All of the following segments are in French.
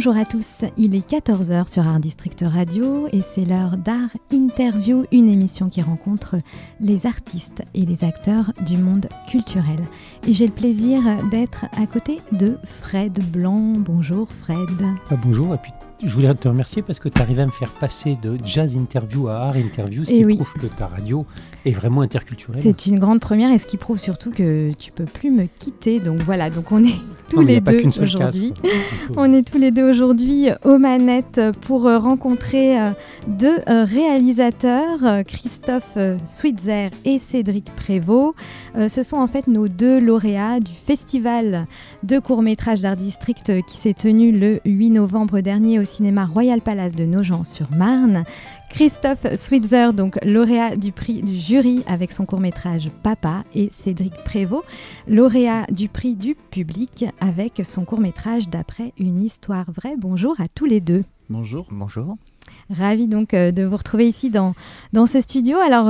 Bonjour à tous, il est 14h sur Art District Radio et c'est l'heure d'Art Interview, une émission qui rencontre les artistes et les acteurs du monde culturel. Et j'ai le plaisir d'être à côté de Fred Blanc. Bonjour Fred. Bonjour, et puis je voulais te remercier parce que tu arrives à me faire passer de jazz interview à art interview, ce qui prouve que ta radio est vraiment interculturelle. C'est une grande première et ce qui prouve surtout que tu peux plus me quitter. Donc voilà, donc on est tous les deux aujourd'hui. On est tous les deux aujourd'hui aux manettes pour rencontrer deux réalisateurs, Christophe Switzer et Cédric Prévost. Ce sont en fait nos deux lauréats du festival de court-métrage d'Art District qui s'est tenu le 8 novembre dernier au cinéma Royal Palace de Nogent-sur-Marne. Christophe Switzer, donc lauréat du prix du jury avec son court-métrage Papa, et Cédric Prévost, lauréat du prix du public avec son court-métrage D'après une histoire vraie. Bonjour à tous les deux. Bonjour. Bonjour. Ravi donc de vous retrouver ici dans ce studio. Alors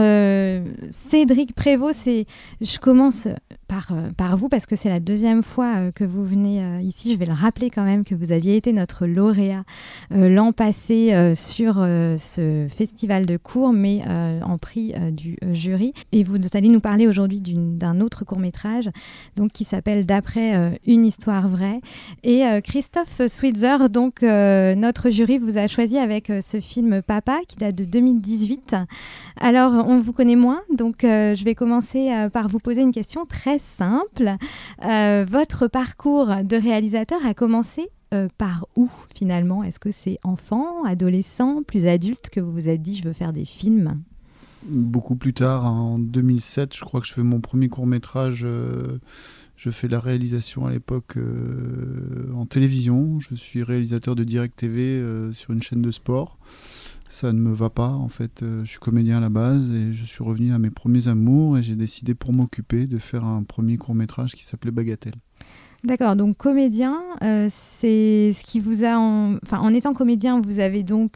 Cédric Prévost, je commence par vous parce que c'est la deuxième fois que vous venez ici. Je vais le rappeler quand même que vous aviez été notre lauréat l'an passé sur ce festival de cours, mais en prix du jury. Et vous allez nous parler aujourd'hui d'un autre court-métrage donc, qui s'appelle D'après une histoire vraie. Et Christophe Switzer, donc notre jury vous a choisi avec ce film Papa qui date de 2018. Alors, on vous connaît moins, donc je vais commencer par vous poser une question très simple. Votre parcours de réalisateur a commencé par où finalement ? Est-ce que c'est enfant, adolescent, plus adulte que vous vous êtes dit je veux faire des films ? Beaucoup plus tard, en 2007, je crois que je fais mon premier court-métrage. Je fais la réalisation à l'époque en télévision. Je suis réalisateur de Direct TV sur une chaîne de sport. Ça ne me va pas, en fait. Je suis comédien à la base et je suis revenu à mes premiers amours et j'ai décidé pour m'occuper de faire un premier court-métrage qui s'appelait Bagatelle. D'accord, donc comédien, c'est ce qui vous a... en étant comédien, vous avez donc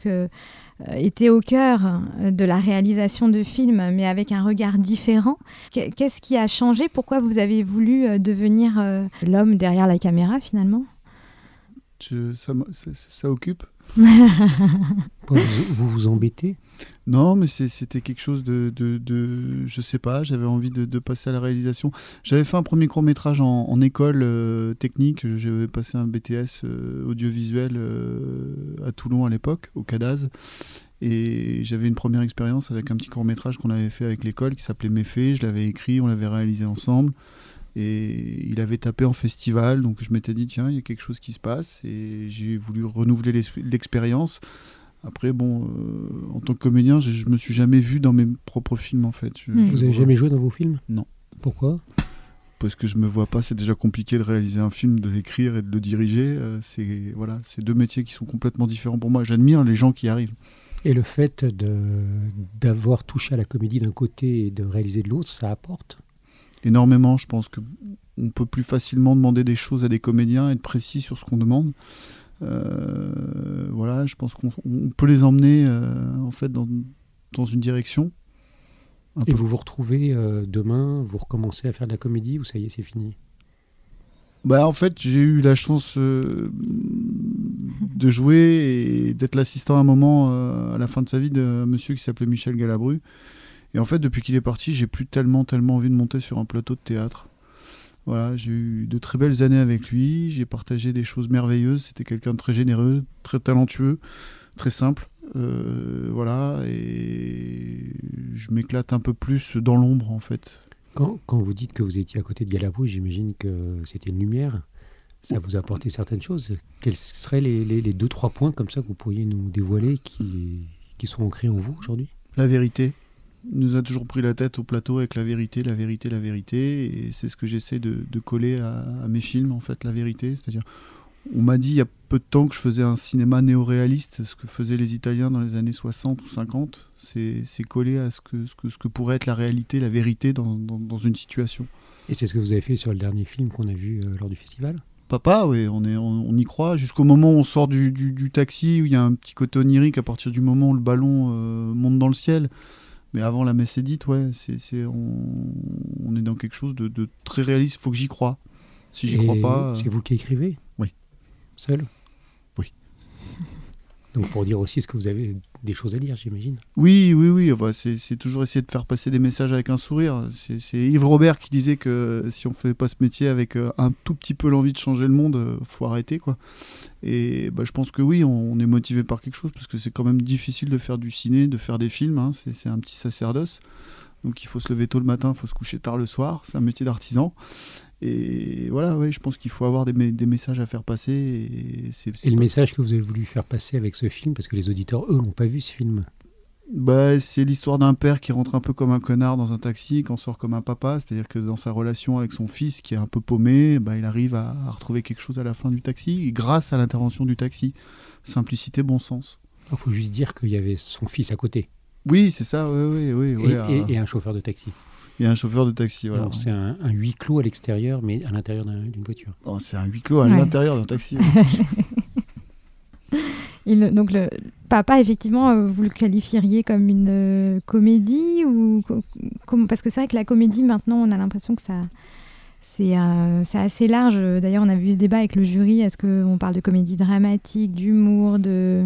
été au cœur de la réalisation de films, mais avec un regard différent. Qu'est-ce qui a changé ? Pourquoi vous avez voulu devenir l'homme derrière la caméra, finalement ? Ça occupe. Vous vous embêtez ? Non, mais c'était quelque chose de je sais pas, j'avais envie de passer à la réalisation. J'avais fait un premier court-métrage en école technique, j'avais passé un BTS audiovisuel à Toulon à l'époque, au CADAS. Et j'avais une première expérience avec un petit court-métrage qu'on avait fait avec l'école qui s'appelait Méfait. Je l'avais écrit, on l'avait réalisé ensemble. Et il avait tapé en festival, donc je m'étais dit, tiens, il y a quelque chose qui se passe. Et j'ai voulu renouveler l'expérience. Après, en tant que comédien, je me suis jamais vu dans mes propres films, en fait. Vous avez jamais joué dans vos films ? Non. Pourquoi ? Parce que je me vois pas, c'est déjà compliqué de réaliser un film, de l'écrire et de le diriger. C'est deux métiers qui sont complètement différents pour moi. J'admire les gens qui y arrivent. Et le fait d'avoir touché à la comédie d'un côté et de réaliser de l'autre, ça apporte ? Énormément. Je pense qu'on peut plus facilement demander des choses à des comédiens, être précis sur ce qu'on demande. Je pense qu'on peut les emmener en fait dans une direction. Et vous vous retrouvez demain, vous recommencez à faire de la comédie ou ça y est, c'est fini ? En fait, j'ai eu la chance de jouer et d'être l'assistant à un moment à la fin de sa vie d'un monsieur qui s'appelait Michel Galabru. Et en fait, depuis qu'il est parti, j'ai plus tellement envie de monter sur un plateau de théâtre. Voilà, j'ai eu de très belles années avec lui, j'ai partagé des choses merveilleuses, c'était quelqu'un de très généreux, très talentueux, très simple. Et je m'éclate un peu plus dans l'ombre, en fait. Quand vous dites que vous étiez à côté de Galabru, j'imagine que c'était une lumière. Ça vous a apporté certaines choses. Quels seraient les 2-3 points comme ça que vous pourriez nous dévoiler qui sont ancrés en vous aujourd'hui ? La vérité. Il nous a toujours pris la tête au plateau avec la vérité. Et c'est ce que j'essaie de coller à mes films, en fait, la vérité. C'est-à-dire, on m'a dit il y a peu de temps que je faisais un cinéma néo-réaliste, ce que faisaient les Italiens dans les années 60 ou 50. C'est coller à ce que pourrait être la réalité, la vérité dans une situation. Et c'est ce que vous avez fait sur le dernier film qu'on a vu lors du festival ? Papa, oui, on y croit. Jusqu'au moment où on sort du taxi, où il y a un petit côté onirique à partir du moment où le ballon monte dans le ciel. Mais avant la messe est dite, on est dans quelque chose de très réaliste. Il faut que j'y croie. Si j'y crois pas... C'est vous qui écrivez ? Oui. Seul ? Oui. Donc pour dire aussi, est-ce que vous avez des choses à dire, j'imagine? Oui. C'est toujours essayer de faire passer des messages avec un sourire. C'est Yves Robert qui disait que si on ne fait pas ce métier avec un tout petit peu l'envie de changer le monde, faut arrêter, quoi. Et je pense que oui, on est motivé par quelque chose, parce que c'est quand même difficile de faire du ciné, de faire des films, hein. C'est un petit sacerdoce. Donc il faut se lever tôt le matin, il faut se coucher tard le soir. C'est un métier d'artisan. Et voilà, je pense qu'il faut avoir des messages à faire passer. Et le message que vous avez voulu faire passer avec ce film, parce que les auditeurs, eux, n'ont pas vu ce film. C'est l'histoire d'un père qui rentre un peu comme un connard dans un taxi, qui en sort comme un papa. C'est-à-dire que dans sa relation avec son fils, qui est un peu paumé, il arrive à retrouver quelque chose à la fin du taxi, grâce à l'intervention du taxi. Simplicité, bon sens. Il faut juste dire qu'il y avait son fils à côté. Oui, c'est ça, oui. Et un chauffeur de taxi. Il y a un chauffeur de taxi, voilà. Donc c'est un huis clos à l'extérieur, mais à l'intérieur d'une voiture. Oh, c'est un huis clos à l'intérieur d'un taxi. Donc le papa, effectivement, vous le qualifieriez comme une comédie ou parce que c'est vrai que la comédie, maintenant, on a l'impression que c'est assez large. D'ailleurs, on a vu ce débat avec le jury. Est-ce qu'on parle de comédie dramatique, d'humour,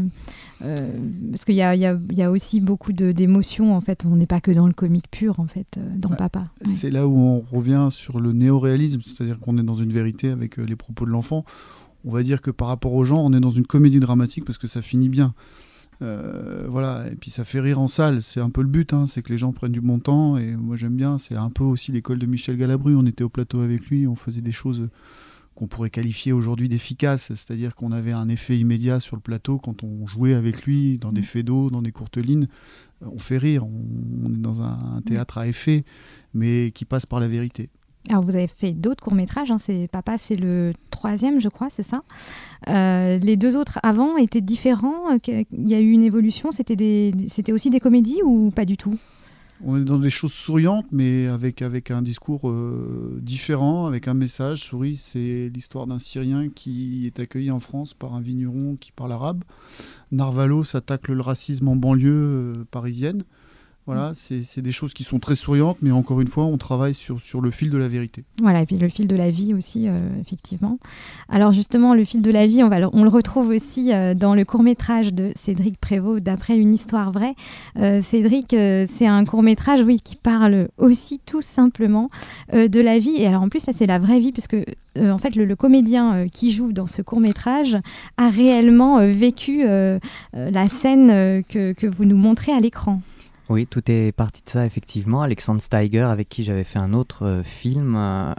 parce qu'il y a aussi beaucoup d'émotions, en fait. On n'est pas que dans le comique pur, en fait, dans Papa. Ouais. C'est là où on revient sur le néoréalisme, c'est-à-dire qu'on est dans une vérité avec les propos de l'enfant. On va dire que par rapport aux gens, on est dans une comédie dramatique parce que ça finit bien. Voilà, et puis ça fait rire en salle, c'est un peu le but, hein, c'est que les gens prennent du bon temps, et moi j'aime bien, c'est un peu aussi l'école de Michel Galabru. On était au plateau avec lui, on faisait des choses qu'on pourrait qualifier aujourd'hui d'efficaces, c'est-à-dire qu'on avait un effet immédiat sur le plateau quand on jouait avec lui dans des faits d'eau, dans des courtes lignes. On fait rire, on est dans un théâtre à effet, mais qui passe par la vérité. Alors vous avez fait d'autres courts-métrages, hein, Papa, c'est le 3e, je crois, c'est ça. Les 2 autres avant étaient différents, il y a eu une évolution, c'était aussi des comédies ou pas du tout? On est dans des choses souriantes, mais avec un discours différent, avec un message. Souris, c'est l'histoire d'un Syrien qui est accueilli en France par un vigneron qui parle arabe. Narvalos attaque le racisme en banlieue parisienne. Voilà, c'est des choses qui sont très souriantes, mais encore une fois, on travaille sur le fil de la vérité. Voilà, et puis le fil de la vie aussi, effectivement. Alors justement, le fil de la vie, on le retrouve aussi dans le court-métrage de Cédric Prévost, d'après une histoire vraie. Cédric, c'est un court-métrage, oui, qui parle aussi tout simplement de la vie. Et alors en plus, là, c'est la vraie vie, puisque en fait, le comédien qui joue dans ce court-métrage a réellement vécu la scène que vous nous montrez à l'écran. Oui, tout est parti de ça, effectivement. Alexandre Steiger, avec qui j'avais fait un autre film,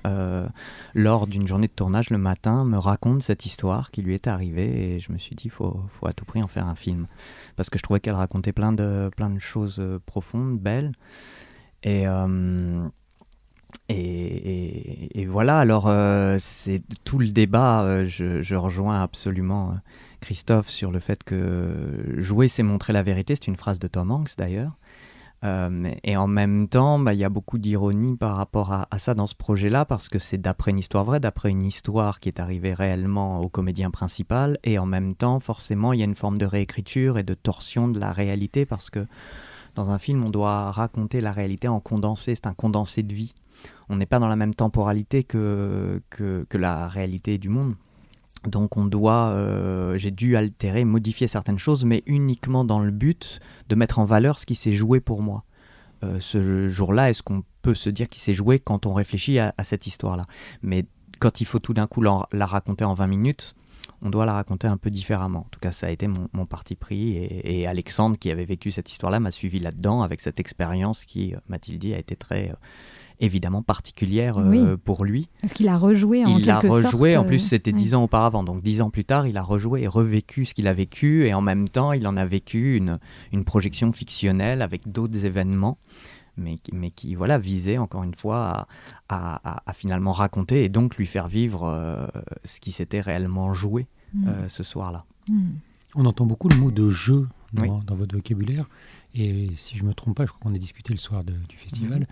lors d'une journée de tournage le matin, me raconte cette histoire qui lui est arrivée, et je me suis dit, faut à tout prix en faire un film. Parce que je trouvais qu'elle racontait plein de choses profondes, belles. Et voilà, alors c'est tout le débat, je rejoins absolument Christophe sur le fait que jouer, c'est montrer la vérité. C'est une phrase de Tom Hanks, d'ailleurs. Et en même temps, il y a beaucoup d'ironie par rapport à ça dans ce projet-là, parce que c'est d'après une histoire vraie, d'après une histoire qui est arrivée réellement au comédien principal, et en même temps, forcément, il y a une forme de réécriture et de torsion de la réalité, parce que dans un film, on doit raconter la réalité en condensé, c'est un condensé de vie. On n'est pas dans la même temporalité que la réalité du monde. Donc j'ai dû altérer, modifier certaines choses, mais uniquement dans le but de mettre en valeur ce qui s'est joué pour moi. Ce jour-là, est-ce qu'on peut se dire qu'il s'est joué quand on réfléchit à cette histoire-là? Mais quand il faut tout d'un coup la raconter en 20 minutes, on doit la raconter un peu différemment. En tout cas, ça a été mon parti pris, et Alexandre, qui avait vécu cette histoire-là, m'a suivi là-dedans avec cette expérience qui, m'a-t-il dit, a été très... évidemment particulière pour lui. Parce qu'il a rejoué en quelque sorte. Il a rejoué, en plus c'était 10 ans auparavant, donc 10 ans plus tard, il a rejoué et revécu ce qu'il a vécu, et en même temps, il en a vécu une projection fictionnelle avec d'autres événements, mais qui voilà, visait encore une fois à finalement raconter et donc lui faire vivre ce qui s'était réellement joué ce soir-là. On entend beaucoup le mot de jeu dans votre vocabulaire, et si je ne me trompe pas, je crois qu'on a discuté le soir du festival.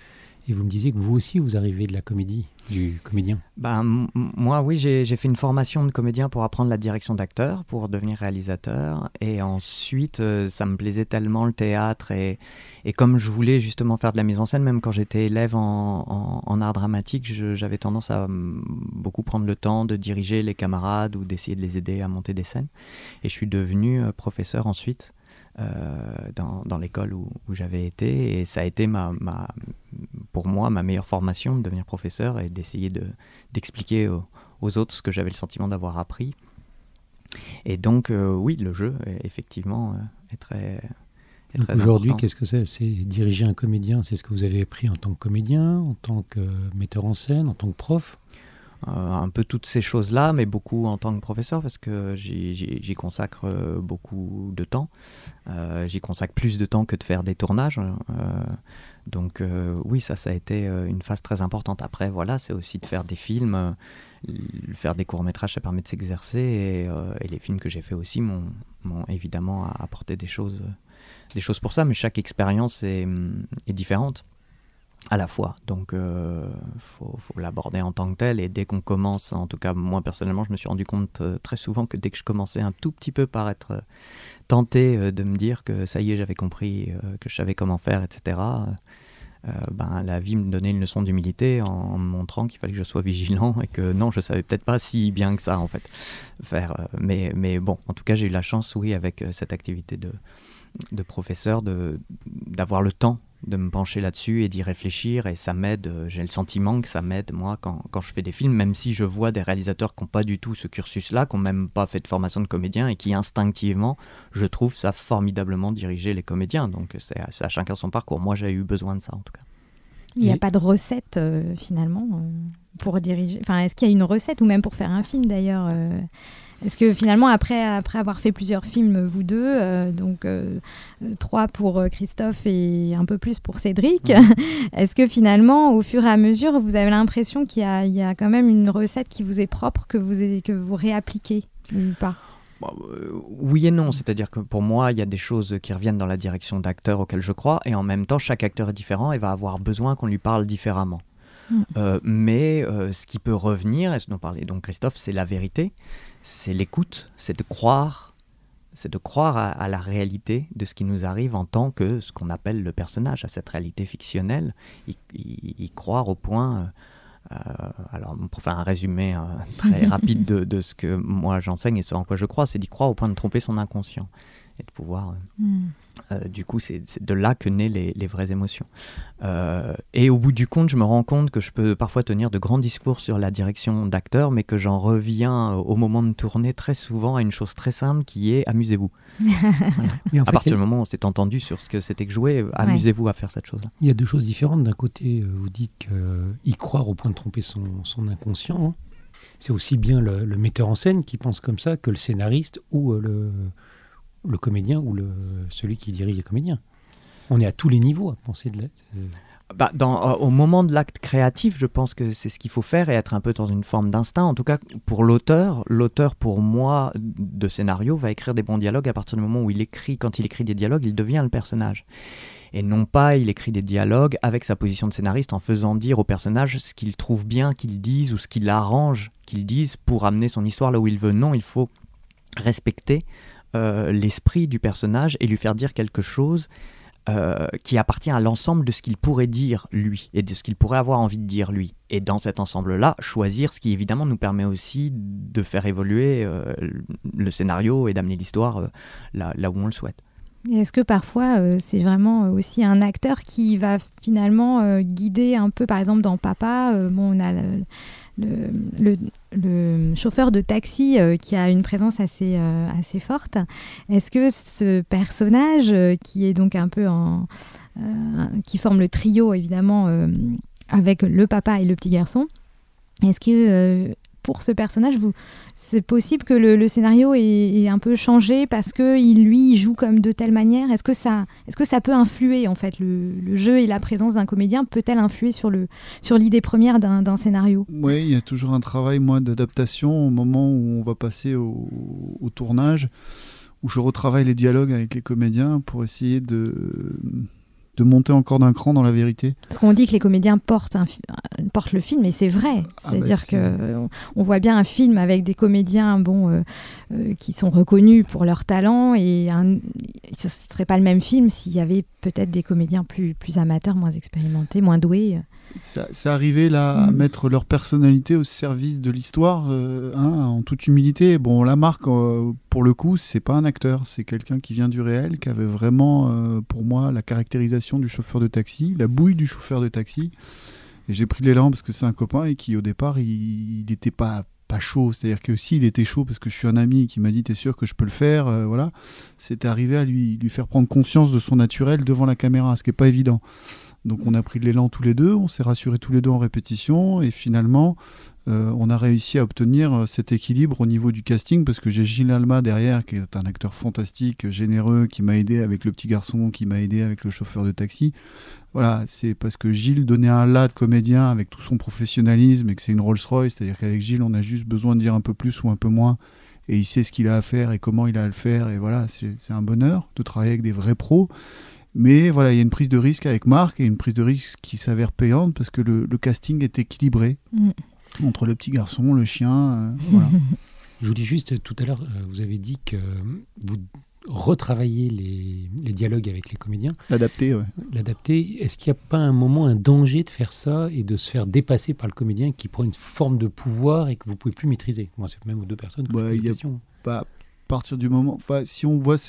Et vous me disiez que vous aussi, vous arrivez de la comédie, du comédien. Moi, oui, j'ai fait une formation de comédien pour apprendre la direction d'acteur, pour devenir réalisateur. Et ensuite, ça me plaisait tellement le théâtre. Et comme je voulais justement faire de la mise en scène, même quand j'étais élève en art dramatique, j'avais tendance à beaucoup prendre le temps de diriger les camarades ou d'essayer de les aider à monter des scènes. Et je suis devenu professeur ensuite. Dans l'école où j'avais été, et ça a été pour moi ma meilleure formation de devenir professeur et d'essayer d'expliquer aux autres ce que j'avais le sentiment d'avoir appris. Et donc oui, le jeu effectivement est très aujourd'hui, important. qu'est-ce que c'est? C'est diriger un comédien, c'est ce que vous avez appris en tant que comédien, en tant que metteur en scène, en tant que prof? Un peu toutes ces choses-là, mais beaucoup en tant que professeur, parce que j'y consacre beaucoup de temps. J'y consacre plus de temps que de faire des tournages. Donc oui, ça a été une phase très importante. Après, voilà, c'est aussi de faire des films. Faire des courts-métrages, ça permet de s'exercer. Et les films que j'ai faits aussi m'ont évidemment apporté des choses pour ça. Mais chaque expérience est différente. À la fois, donc faut l'aborder en tant que tel, et dès qu'on commence, en tout cas moi personnellement je me suis rendu compte très souvent que dès que je commençais un tout petit peu par être tenté de me dire que ça y est j'avais compris, que je savais comment faire, etc., la vie me donnait une leçon d'humilité en me montrant qu'il fallait que je sois vigilant et que non, je savais peut-être pas si bien que ça en fait faire, mais bon, en tout cas j'ai eu la chance, oui, avec cette activité de professeur, d'avoir le temps de me pencher là-dessus et d'y réfléchir, et ça m'aide, j'ai le sentiment que ça m'aide moi quand je fais des films, même si je vois des réalisateurs qui n'ont pas du tout ce cursus-là, qui n'ont même pas fait de formation de comédien et qui instinctivement, je trouve ça formidablement diriger les comédiens, donc c'est à chacun son parcours. Moi j'ai eu besoin de ça en tout cas. Il n'y a pas de recette finalement pour diriger, enfin est-ce qu'il y a une recette, ou même pour faire un film d'ailleurs est-ce que finalement, après avoir fait plusieurs films, vous deux, donc 3 pour Christophe et un peu plus pour Cédric, est-ce que finalement, au fur et à mesure, vous avez l'impression qu'il y a quand même une recette qui vous est propre, que vous réappliquez ou pas? Oui et non, c'est-à-dire que pour moi, il y a des choses qui reviennent dans la direction d'acteur auxquelles je crois, et en même temps, chaque acteur est différent et va avoir besoin qu'on lui parle différemment. Mais ce qui peut revenir, et ce dont parlait donc Christophe, c'est la vérité, c'est l'écoute, c'est de croire à la réalité de ce qui nous arrive en tant que ce qu'on appelle le personnage, à cette réalité fictionnelle, y croire au point... alors pour faire un résumé très rapide de ce que moi j'enseigne et ce en quoi je crois, c'est d'y croire au point de tromper son inconscient et de pouvoir du coup c'est de là que naissent les vraies émotions, et au bout du compte je me rends compte que je peux parfois tenir de grands discours sur la direction d'acteur, mais que j'en reviens au moment de tourner très souvent à une chose très simple qui est amusez-vous. Voilà. À partir du moment où on s'est entendu sur ce que c'était que jouer, amusez-vous à faire cette chose-là. Il y a deux choses différentes. D'un côté, vous dites y croire au point de tromper son inconscient, hein. C'est aussi bien le metteur en scène qui pense comme ça que le scénariste ou le comédien ou celui qui dirige les comédiens. On est à tous les niveaux à penser au moment de l'acte créatif, je pense que c'est ce qu'il faut faire et être un peu dans une forme d'instinct. En tout cas, pour l'auteur pour moi, de scénario, va écrire des bons dialogues à partir du moment où quand il écrit des dialogues, il devient le personnage. Et non pas, il écrit des dialogues avec sa position de scénariste en faisant dire au personnage ce qu'il trouve bien qu'il dise ou ce qu'il arrange qu'il dise pour amener son histoire là où il veut. Non, il faut respecter l'esprit du personnage et lui faire dire quelque chose qui appartient à l'ensemble de ce qu'il pourrait dire lui et de ce qu'il pourrait avoir envie de dire lui. Et dans cet ensemble-là, choisir ce qui évidemment nous permet aussi de faire évoluer le scénario et d'amener l'histoire là où on le souhaite. Et est-ce que parfois c'est vraiment aussi un acteur qui va finalement guider un peu, par exemple dans Papa, on a le chauffeur de taxi qui a une présence assez forte. Est-ce que ce personnage qui est donc un peu qui forme le trio évidemment avec le papa et le petit garçon, est-ce que pour ce personnage, c'est possible que le scénario ait un peu changé parce que il joue comme de telle manière? Est-ce que ça peut influer en fait, le jeu et la présence d'un comédien peut-elle influer sur l'idée première d'un scénario? Oui, il y a toujours un travail d'adaptation au moment où on va passer au tournage, où je retravaille les dialogues avec les comédiens pour essayer de monter encore d'un cran dans la vérité. Parce qu'on dit que les comédiens portent le film, et c'est vrai. C'est-à-dire qu'on voit bien un film avec des comédiens qui sont reconnus pour leur talent, et ce ne serait pas le même film s'il y avait peut-être des comédiens plus amateurs, moins expérimentés, moins doués. C'est arrivé là à mettre leur personnalité au service de l'histoire, en toute humilité. Bon, Lamarck, pour le coup, c'est pas un acteur, c'est quelqu'un qui vient du réel, qui avait vraiment, pour moi, la caractérisation du chauffeur de taxi, la bouille du chauffeur de taxi. Et j'ai pris l'élan parce que c'est un copain et qui, au départ, il n'était pas chaud. C'est-à-dire que s'il était chaud parce que je suis un ami qui m'a dit t'es sûr que je peux le faire, voilà. C'était arrivé à lui faire prendre conscience de son naturel devant la caméra, ce qui n'est pas évident. Donc on a pris de l'élan tous les deux, on s'est rassurés tous les deux en répétition, et finalement on a réussi à obtenir cet équilibre au niveau du casting, parce que j'ai Gilles Alma derrière, qui est un acteur fantastique, généreux, qui m'a aidé avec le petit garçon, qui m'a aidé avec le chauffeur de taxi. Voilà, c'est parce que Gilles donnait un là de comédien avec tout son professionnalisme, et que c'est une Rolls-Royce, c'est-à-dire qu'avec Gilles on a juste besoin de dire un peu plus ou un peu moins, et il sait ce qu'il a à faire et comment il a à le faire, et voilà, c'est un bonheur de travailler avec des vrais pros. Mais voilà, il y a une prise de risque avec Marc, et une prise de risque qui s'avère payante parce que le casting est équilibré entre le petit garçon, le chien. Voilà. Je vous dis juste, tout à l'heure, vous avez dit que vous retravaillez les dialogues avec les comédiens. L'adapter, ouais. L'adapter. Est-ce qu'il n'y a pas un moment, un danger de faire ça et de se faire dépasser par le comédien qui prend une forme de pouvoir et que vous ne pouvez plus maîtriser? Moi, c'est même aux deux personnes que je pose la question. À partir du moment... si on voit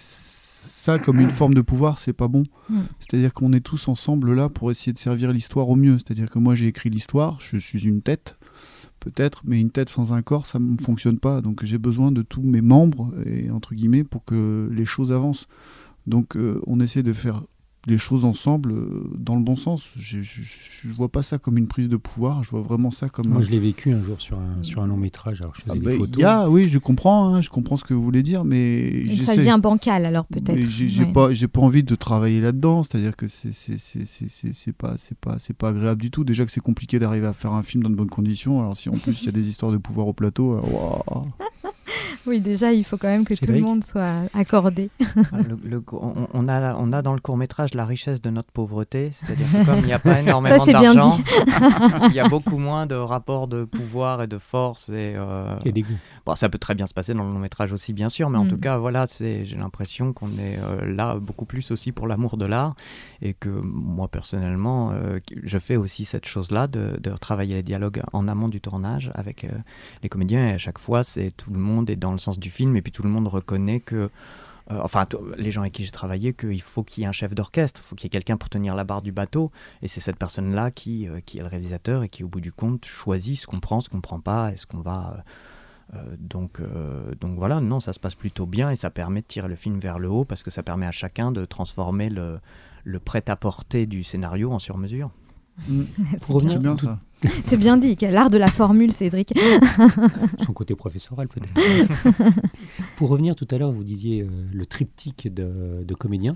ça comme une forme de pouvoir, c'est pas bon. C'est-à-dire qu'on est tous ensemble là pour essayer de servir l'histoire au mieux. C'est-à-dire que moi j'ai écrit l'histoire, je suis une tête, peut-être, mais une tête sans un corps, ça ne fonctionne pas. Donc j'ai besoin de tous mes membres, et, entre guillemets, pour que les choses avancent. Donc on essaie de faire les choses ensemble dans le bon sens. Je vois pas ça comme une prise de pouvoir, je vois vraiment ça comme... Moi je l'ai vécu un jour sur un long métrage, alors je faisais des photos. Oui, je comprends ce que vous voulez dire, mais... Ça devient bancal alors peut-être. J'ai pas envie de travailler là-dedans, c'est-à-dire que c'est pas agréable du tout. Déjà que c'est compliqué d'arriver à faire un film dans de bonnes conditions, alors si en plus il y a des histoires de pouvoir au plateau, alors, wow. Oui, déjà, il faut quand même que tout le monde soit accordé. On a dans le court-métrage la richesse de notre pauvreté, c'est-à-dire que comme il n'y a pas énormément d'argent, il y a beaucoup moins de rapports de pouvoir et de force. Et des goûts. Bon, ça peut très bien se passer dans le long-métrage aussi, bien sûr, mais en tout cas, voilà, j'ai l'impression qu'on est là beaucoup plus aussi pour l'amour de l'art, et que moi, personnellement, je fais aussi cette chose-là, de travailler les dialogues en amont du tournage avec les comédiens, et à chaque fois, tout le monde est dans le sens du film, et puis tout le monde reconnaît que les gens avec qui j'ai travaillé, qu'il faut qu'il y ait un chef d'orchestre, il faut qu'il y ait quelqu'un pour tenir la barre du bateau, et c'est cette personne-là qui est le réalisateur, et qui au bout du compte choisit ce qu'on prend, ce qu'on ne prend pas, est-ce qu'on va... Donc voilà, non, ça se passe plutôt bien, et ça permet de tirer le film vers le haut, parce que ça permet à chacun de transformer le prêt-à-porter du scénario en sur-mesure. C'est bien ça. C'est bien dit, l'art de la formule, Cédric. Son côté professoral peut-être. Pour revenir tout à l'heure, vous disiez le triptyque de comédiens.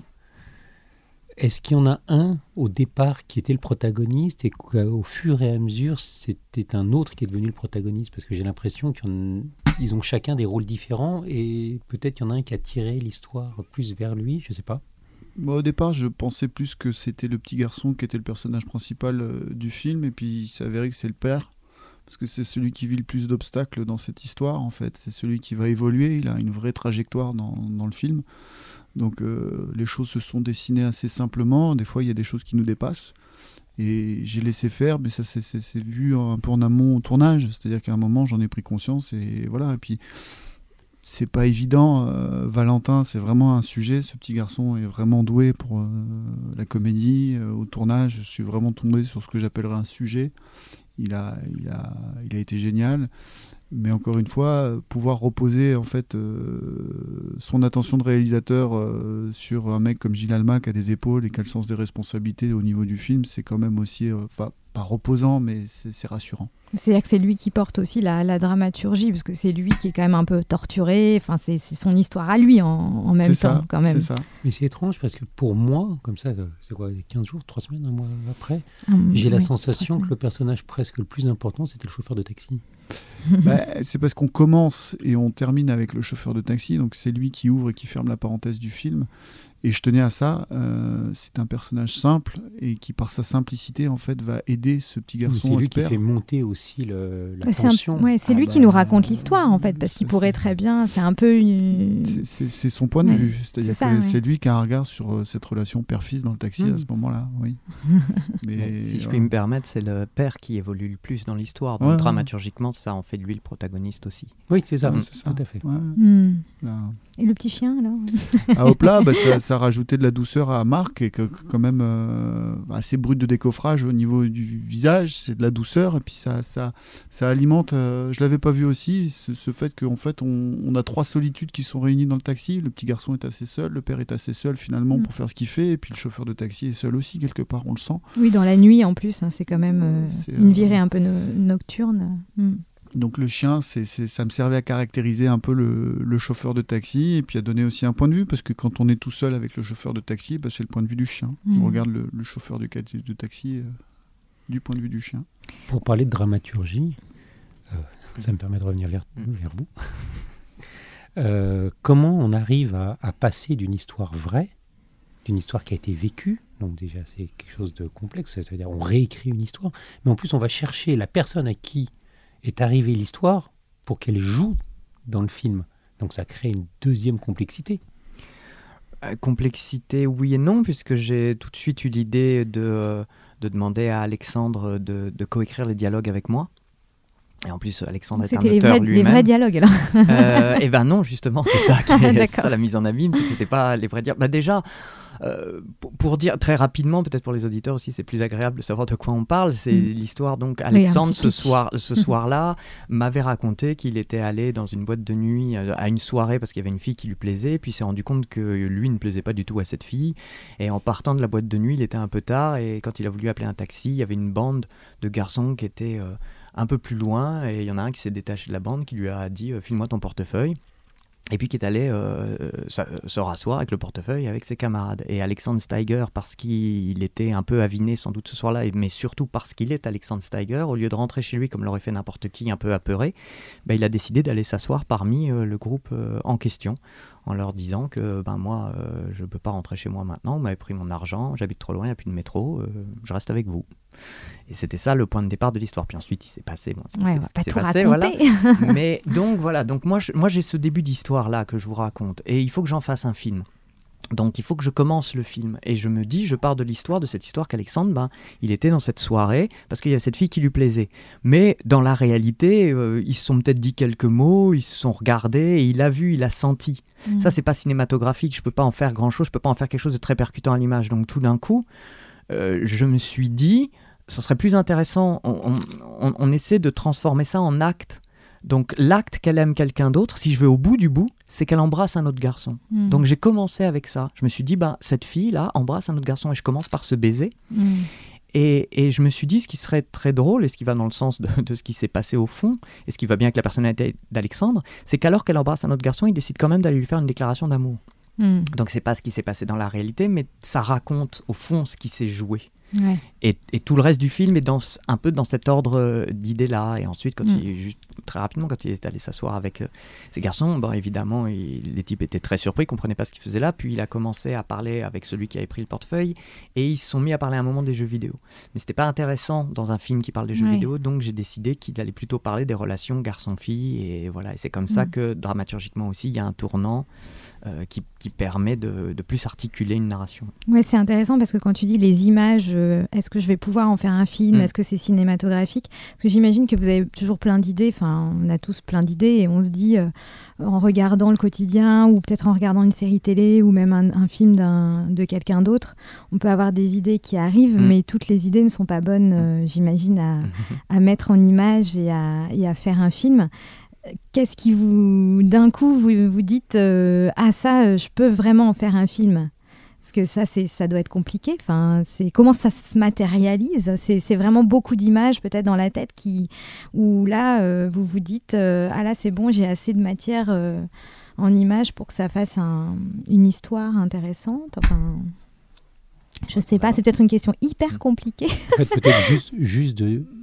Est-ce qu'il y en a un au départ qui était le protagoniste, et qu'au fur et à mesure c'était un autre qui est devenu le protagoniste? Parce que j'ai l'impression qu'ils ont chacun des rôles différents, et peut-être qu'il y en a un qui a tiré l'histoire plus vers lui, je ne sais pas. Au départ, je pensais plus que c'était le petit garçon qui était le personnage principal du film, et puis il s'est avéré que c'est le père, parce que c'est celui qui vit le plus d'obstacles dans cette histoire, en fait. C'est celui qui va évoluer, il a une vraie trajectoire dans le film. Donc les choses se sont dessinées assez simplement, des fois il y a des choses qui nous dépassent, et j'ai laissé faire, mais ça c'est vu un peu en amont au tournage, c'est-à-dire qu'à un moment j'en ai pris conscience, et voilà, et puis... C'est pas évident, Valentin, c'est vraiment un sujet. Ce petit garçon est vraiment doué pour la comédie. Au tournage, je suis vraiment tombé sur ce que j'appellerais un sujet. Il a été génial. Mais encore une fois, pouvoir reposer en fait son attention de réalisateur sur un mec comme Gilles Alma qui a des épaules et qui a le sens des responsabilités au niveau du film, c'est quand même aussi pas reposant, mais c'est rassurant. C'est-à-dire que c'est lui qui porte aussi la dramaturgie, parce que c'est lui qui est quand même un peu torturé. Enfin, c'est son histoire à lui en même temps, quand même. C'est ça. Mais c'est étrange, parce que pour moi, comme ça, c'est quoi, 15 jours, 3 semaines, un mois après, j'ai la sensation que le personnage presque le plus important, c'était le chauffeur de taxi. C'est parce qu'on commence et on termine avec le chauffeur de taxi, donc c'est lui qui ouvre et qui ferme la parenthèse du film. Et je tenais à ça. C'est un personnage simple et qui, par sa simplicité, en fait, va aider ce petit garçon. C'est lui qui fait monter aussi la tension. C'est lui qui nous raconte l'histoire, en fait, parce qu'il pourrait très bien. C'est un peu c'est son point de vue. C'est-à-dire que c'est lui qui a un regard sur cette relation père-fils dans le taxi à ce moment-là. Oui. Mais si je puis me permettre, c'est le père qui évolue le plus dans l'histoire. Donc dramaturgiquement, ça en fait de lui le protagoniste aussi. Oui, c'est ça. Tout à fait. Et le petit chien, alors à Hopla, ça rajoutait de la douceur à Marc, et que, quand même assez brut de décoffrage au niveau du visage, c'est de la douceur, et puis ça alimente, je l'avais pas vu aussi, ce fait qu'en fait on a 3 solitudes qui sont réunies dans le taxi. Le petit garçon est assez seul, le père est assez seul finalement pour faire ce qu'il fait, et puis le chauffeur de taxi est seul aussi quelque part, on le sent. Oui, dans la nuit en plus, hein, c'est quand même une virée un peu nocturne. Donc le chien, ça me servait à caractériser un peu le chauffeur de taxi, et puis à donner aussi un point de vue, parce que quand on est tout seul avec le chauffeur de taxi, c'est le point de vue du chien. On regarde le chauffeur de taxi du point de vue du chien. Pour parler de dramaturgie, ça me permet de revenir vers vous. Comment on arrive à passer d'une histoire vraie, d'une histoire qui a été vécue, donc déjà c'est quelque chose de complexe, c'est-à-dire on réécrit une histoire, mais en plus on va chercher la personne à qui est arrivée l'histoire pour qu'elle joue dans le film. Donc ça crée une deuxième complexité. Complexité, oui et non, puisque j'ai tout de suite eu l'idée de demander à Alexandre de coécrire les dialogues avec moi. Et en plus, Alexandre est un auteur lui-même. Les vrais dialogues, alors. Et ben non, justement, c'est ça qui est ça, la mise en abîme, c'était pas les vrais dialogues. Déjà, pour dire très rapidement, peut-être pour les auditeurs aussi, c'est plus agréable de savoir de quoi on parle. C'est l'histoire, donc, Alexandre, ce soir-là, m'avait raconté qu'il était allé dans une boîte de nuit à une soirée parce qu'il y avait une fille qui lui plaisait, puis s'est rendu compte que lui ne plaisait pas du tout à cette fille. Et en partant de la boîte de nuit, il était un peu tard, et quand il a voulu appeler un taxi, il y avait une bande de garçons qui étaient un peu plus loin, et il y en a un qui s'est détaché de la bande, qui lui a dit « file-moi ton portefeuille ». Et puis qui est allé se rasseoir avec le portefeuille avec ses camarades. Et Alexandre Steiger, parce qu'il était un peu aviné sans doute ce soir-là, mais surtout parce qu'il est Alexandre Steiger, au lieu de rentrer chez lui comme l'aurait fait n'importe qui, un peu apeuré, il a décidé d'aller s'asseoir parmi le groupe en question, en leur disant que moi, je ne peux pas rentrer chez moi maintenant, vous m'avez pris mon argent, j'habite trop loin, il n'y a plus de métro, je reste avec vous. Et c'était ça le point de départ de l'histoire. Puis ensuite, il s'est passé ce qui s'est passé. Voilà. Mais donc voilà, donc moi j'ai ce début d'histoire-là que je vous raconte, et il faut que j'en fasse un film. Donc il faut que je commence le film, et je me dis, je pars de l'histoire, de cette histoire qu'Alexandre, il était dans cette soirée parce qu'il y a cette fille qui lui plaisait. Mais dans la réalité, ils se sont peut-être dit quelques mots, ils se sont regardés, et il a vu, il a senti. Ça, c'est pas cinématographique, je peux pas en faire grand-chose, je peux pas en faire quelque chose de très percutant à l'image. Donc tout d'un coup, je me suis dit, ce serait plus intéressant, on essaie de transformer ça en acte. Donc l'acte qu'elle aime quelqu'un d'autre, si je vais au bout du bout, c'est qu'elle embrasse un autre garçon. Donc j'ai commencé avec ça. Je me suis dit, cette fille-là embrasse un autre garçon, et je commence par se baiser. Et je me suis dit, ce qui serait très drôle, et ce qui va dans le sens de ce qui s'est passé au fond, et ce qui va bien avec la personnalité d'Alexandre, c'est qu'alors qu'elle embrasse un autre garçon, il décide quand même d'aller lui faire une déclaration d'amour. Donc c'est pas ce qui s'est passé dans la réalité, mais ça raconte au fond ce qui s'est joué. Ouais. Et tout le reste du film est un peu dans cet ordre d'idées-là. Et ensuite, très rapidement, quand il est allé s'asseoir avec ces garçons, évidemment, les types étaient très surpris, ne comprenaient pas ce qu'il faisait là. Puis il a commencé à parler avec celui qui avait pris le portefeuille, et ils se sont mis à parler à un moment des jeux vidéo. Mais c'était pas intéressant dans un film qui parle des jeux vidéo, donc j'ai décidé qu'il allait plutôt parler des relations garçon-fille. Et voilà, et c'est comme ça que dramaturgiquement aussi, il y a un tournant qui permet de plus articuler une narration. Ouais, c'est intéressant parce que quand tu dis les images, est-ce que je vais pouvoir en faire un film, est-ce que c'est cinématographique? Parce que j'imagine que vous avez toujours plein d'idées, enfin on a tous plein d'idées, et on se dit en regardant le quotidien, ou peut-être en regardant une série télé, ou même un film de quelqu'un d'autre, on peut avoir des idées qui arrivent, mais toutes les idées ne sont pas bonnes, j'imagine, à mettre en image et à faire un film. Qu'est-ce qui d'un coup, vous dites ça, je peux vraiment en faire un film? Parce que ça doit être compliqué. Enfin, comment ça se matérialise? C'est vraiment beaucoup d'images peut-être dans la tête où là, vous vous dites là, c'est bon, j'ai assez de matière en images pour que ça fasse une histoire intéressante. Enfin, je sais pas, c'est peut-être une question hyper compliquée. En fait, peut-être juste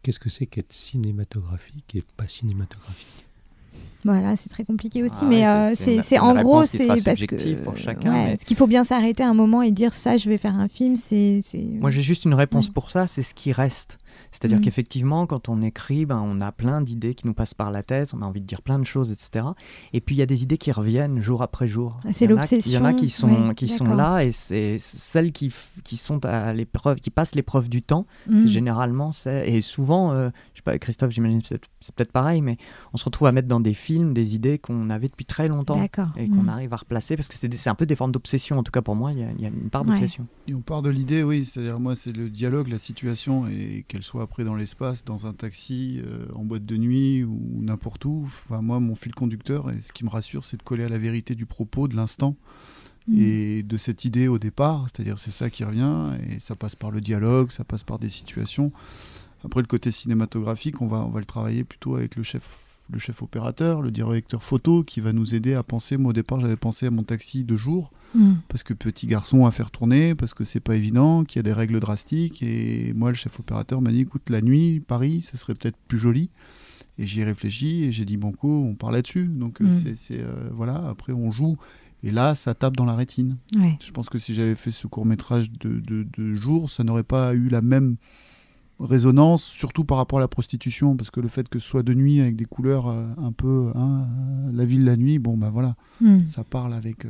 Qu'est-ce que c'est qu'être cinématographique et pas cinématographique? Voilà, c'est très compliqué aussi, Ah mais ouais, c'est en gros, c'est parce que subjective pour chacun. ouais, Mais... Est-ce qu'il faut bien s'arrêter un moment et dire ça, je vais faire un film, c'est... Moi, j'ai juste une réponse Ouais. pour ça, c'est ce qui reste. C'est-à-dire Mm. qu'effectivement, quand on écrit, on a plein d'idées qui nous passent par la tête, on a envie de dire plein de choses, etc. Et puis, il y a des idées qui reviennent jour après jour. C'est l'obsession. Il y en a qui sont, Ouais, qui sont d'accord. là, et c'est celles qui sont à l'épreuve, qui passent l'épreuve du temps. Mm. C'est généralement, et souvent, je sais pas, Christophe, j'imagine que c'est peut-être pareil, mais on se retrouve à mettre dans des films des idées qu'on avait depuis très longtemps. D'accord. Et qu'on arrive à replacer, parce que c'est un peu des formes d'obsession. En tout cas, pour moi, il y a une part Ouais. d'obsession. Et on part de l'idée, oui, c'est-à-dire moi c'est le dialogue, la situation, et qu'elle soit après dans l'espace, dans un taxi, en boîte de nuit ou n'importe où. Enfin, moi, mon fil conducteur, et ce qui me rassure, c'est de coller à la vérité du propos, de l'instant, et de cette idée au départ, c'est-à-dire c'est ça qui revient, et ça passe par le dialogue, ça passe par des situations. Après, le côté cinématographique, on va le travailler plutôt avec le chef opérateur, le directeur photo, qui va nous aider à penser. Moi, au départ, j'avais pensé à mon taxi de jour, parce que petit garçon à faire tourner, parce que c'est pas évident, qu'il y a des règles drastiques. Et moi, le chef opérateur m'a dit, écoute, la nuit, Paris, ça serait peut-être plus joli. Et j'y ai réfléchi, et j'ai dit, banco, on part là-dessus. Donc, voilà, après, on joue. Et là, ça tape dans la rétine. Ouais. Je pense que si j'avais fait ce court-métrage de jour, ça n'aurait pas eu la même résonance, surtout par rapport à la prostitution, parce que le fait que ce soit de nuit avec des couleurs un peu la ville la nuit, voilà, ça parle avec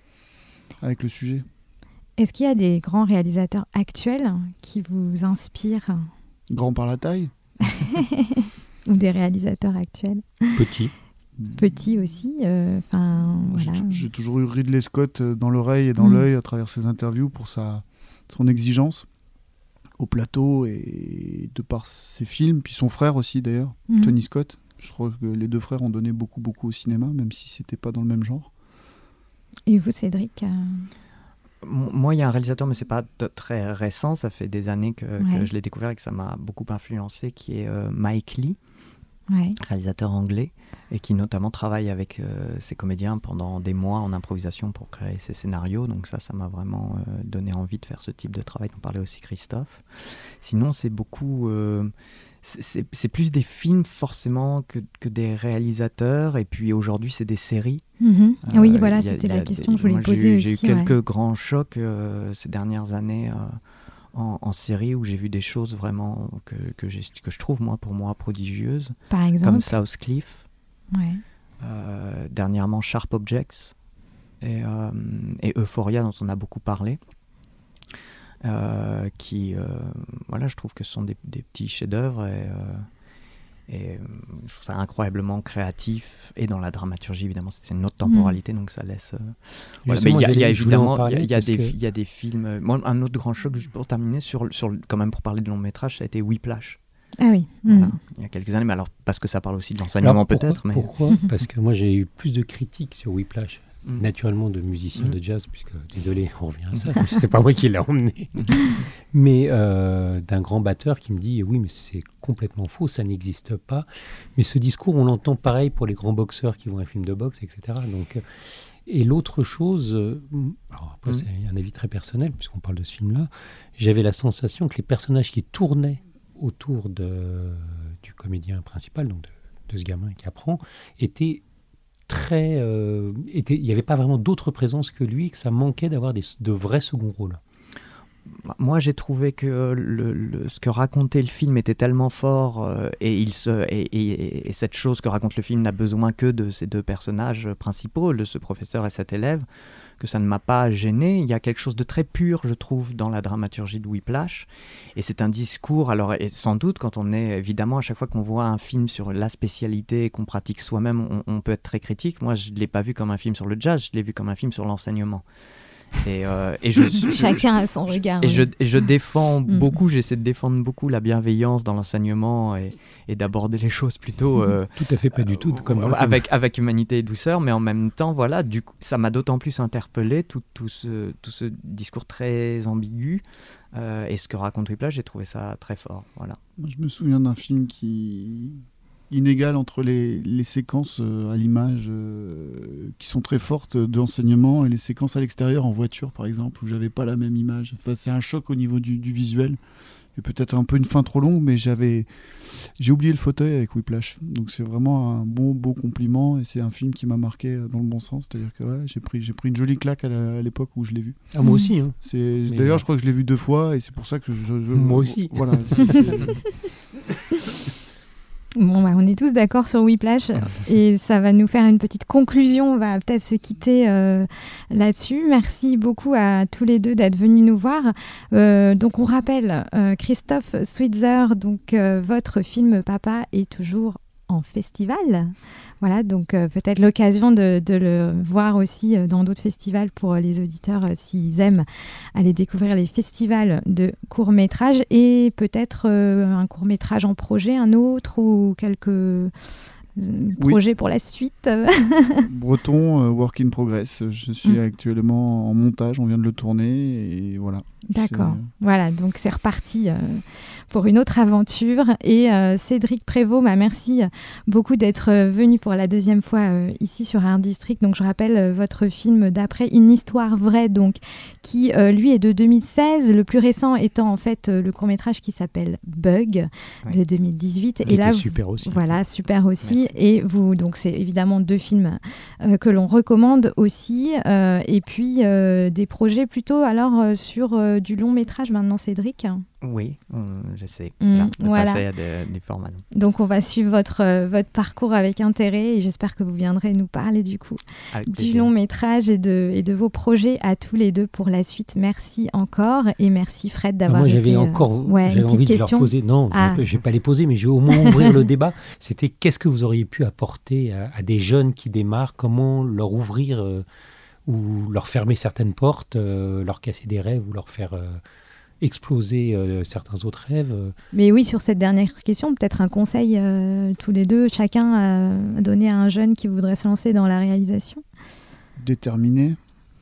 le sujet. Est-ce qu'il y a des grands réalisateurs actuels qui vous inspirent, Grand par la taille, ou des réalisateurs actuels Petit. petits aussi, voilà. J'ai toujours eu Ridley Scott dans l'oreille et dans l'œil à travers ses interviews pour son exigence au plateau et de par ses films, puis son frère aussi d'ailleurs, Tony Scott. Je crois que les deux frères ont donné beaucoup au cinéma, même si c'était pas dans le même genre. Et vous, Cédric Moi, il y a un réalisateur, mais c'est pas très récent, ça fait des années que je l'ai découvert et que ça m'a beaucoup influencé, qui est Mike Leigh, réalisateur anglais, et qui notamment travaille avec ses comédiens pendant des mois en improvisation pour créer ses scénarios. Donc ça m'a vraiment donné envie de faire ce type de travail dont parlait aussi Christophe. Sinon, c'est beaucoup... c'est plus des films forcément que des réalisateurs, et puis aujourd'hui c'est des séries. Oui, voilà, c'était la question que je voulais poser aussi. J'ai eu quelques grands chocs ces dernières années en série, où j'ai vu des choses vraiment que je trouve pour moi prodigieuses. Par exemple comme South Cliff, dernièrement Sharp Objects, et Euphoria, dont on a beaucoup parlé. Qui, je trouve que ce sont des petits chefs-d'œuvre, et je trouve ça incroyablement créatif, et dans la dramaturgie évidemment c'est une autre temporalité, donc ça laisse mais il y a évidemment il y a des films. Moi, un autre grand choc, juste pour terminer quand même, pour parler de long métrage, ça a été Whiplash. Ah oui. Voilà, il y a quelques années, mais alors parce que ça parle aussi de l'enseignement peut-être. Mais... Pourquoi Parce que moi j'ai eu plus de critiques sur Whiplash, naturellement de musiciens de jazz, puisque, désolé, on revient à ça, c'est pas moi qui l'ai emmené, mais d'un grand batteur qui me dit oui, mais c'est complètement faux, ça n'existe pas. Mais ce discours, on l'entend pareil pour les grands boxeurs qui vont à un film de boxe, etc. Donc, et l'autre chose, alors après c'est un avis très personnel puisqu'on parle de ce film-là, j'avais la sensation que les personnages qui tournaient autour du comédien principal, donc de ce gamin qui apprend, étaient il n'y avait pas vraiment d'autre présence que lui, que ça manquait d'avoir de vrais seconds rôles. Moi, j'ai trouvé que ce que racontait le film était tellement fort, et cette chose que raconte le film n'a besoin que de ces deux personnages principaux, de ce professeur et cet élève, que ça ne m'a pas gêné. Il y a quelque chose de très pur, je trouve, dans la dramaturgie de Whiplash. Et c'est un discours, alors, et sans doute, quand on est, évidemment, à chaque fois qu'on voit un film sur la spécialité qu'on pratique soi-même, on peut être très critique. Moi, je ne l'ai pas vu comme un film sur le jazz, je l'ai vu comme un film sur l'enseignement. Chacun a son regard. Et je défends beaucoup, j'essaie de défendre beaucoup la bienveillance dans l'enseignement, et d'aborder les choses plutôt tout à fait pas du tout comme avec humanité et douceur, mais en même temps, voilà, du coup, ça m'a d'autant plus interpellé, tout ce discours très ambigu, et ce que raconte Whiplash, j'ai trouvé ça très fort. Voilà. Je me souviens d'un film inégal entre les séquences à l'image qui sont très fortes d'enseignement, et les séquences à l'extérieur en voiture par exemple, où j'avais pas la même image. Enfin, c'est un choc au niveau du visuel. et peut-être un peu une fin trop longue, mais j'ai oublié le fauteuil avec Whiplash. Donc c'est vraiment un beau compliment, et c'est un film qui m'a marqué dans le bon sens. C'est-à-dire que j'ai pris une jolie claque à l'époque où je l'ai vu. Ah, moi aussi. Hein. D'ailleurs, je crois que je l'ai vu 2 fois, et c'est pour ça que moi aussi. Voilà. Bon, on est tous d'accord sur Whiplash et ça va nous faire une petite conclusion. On va peut-être se quitter là-dessus. Merci beaucoup à tous les deux d'être venus nous voir. Donc, on rappelle, Christophe Switzer, donc votre film Papa est toujours en festival. Voilà, donc peut-être l'occasion de le voir aussi dans d'autres festivals pour les auditeurs s'ils aiment aller découvrir les festivals de courts-métrages et peut-être un court-métrage en projet, un autre ou quelques projets pour la suite. Breton, work in progress. Je suis actuellement en montage, on vient de le tourner et voilà. D'accord, voilà, donc c'est reparti pour une autre aventure. Et Cédric Prévost, merci beaucoup d'être venu pour la 2e fois ici sur Art District. Donc je rappelle votre film d'après Une histoire vraie, donc, qui lui est de 2016, le plus récent étant en fait le court-métrage qui s'appelle Bug de 2018. Et là, super aussi. Voilà, super aussi. Merci. Et vous, donc c'est évidemment 2 films que l'on recommande aussi. Et puis des projets plutôt alors sur du long métrage maintenant, Cédric. Oui, j'essaie de passer à des formats. Donc on va suivre votre parcours avec intérêt et j'espère que vous viendrez nous parler du coup du long métrage et de vos projets à tous les deux pour la suite. Merci encore et merci Fred d'avoir été... Moi j'avais envie de leur poser, non, je ne vais pas les poser, mais je vais au moins ouvrir le débat. C'était qu'est-ce que vous auriez pu apporter à des jeunes qui démarrent, comment leur ouvrir ou leur fermer certaines portes, leur casser des rêves ou leur faire... exploser certains autres rêves. Mais oui, sur cette dernière question, peut-être un conseil tous les deux, chacun à donner à un jeune qui voudrait se lancer dans la réalisation. Déterminé.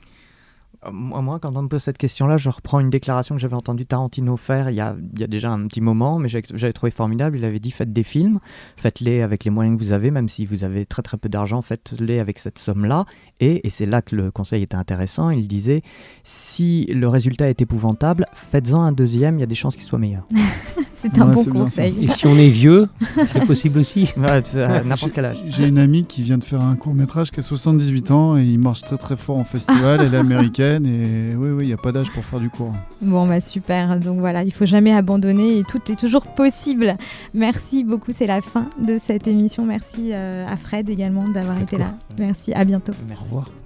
Moi, quand on me pose cette question-là, je reprends une déclaration que j'avais entendu Tarantino faire il y a déjà un petit moment, mais j'avais trouvé formidable. Il avait dit, faites des films, faites-les avec les moyens que vous avez, même si vous avez très très peu d'argent, faites-les avec cette somme-là. Et c'est là que le conseil était intéressant. Il disait, si le résultat est épouvantable, faites-en un deuxième, il y a des chances qu'il soit meilleur. C'est un bon conseil. Et si on est vieux, c'est possible aussi. À n'importe quel âge. J'ai une amie qui vient de faire un court-métrage qui a 78 ans et il marche très très fort en festival. Elle est américaine et oui, il n'y a pas d'âge pour faire du court. Bon, super. Donc voilà, il ne faut jamais abandonner et tout est toujours possible. Merci beaucoup, c'est la fin de cette émission. Merci à Fred également d'avoir été là. Merci, à bientôt. Merci. Au revoir.